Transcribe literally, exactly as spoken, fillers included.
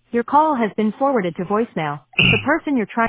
Your call has been forwarded to voicemail. The person you're trying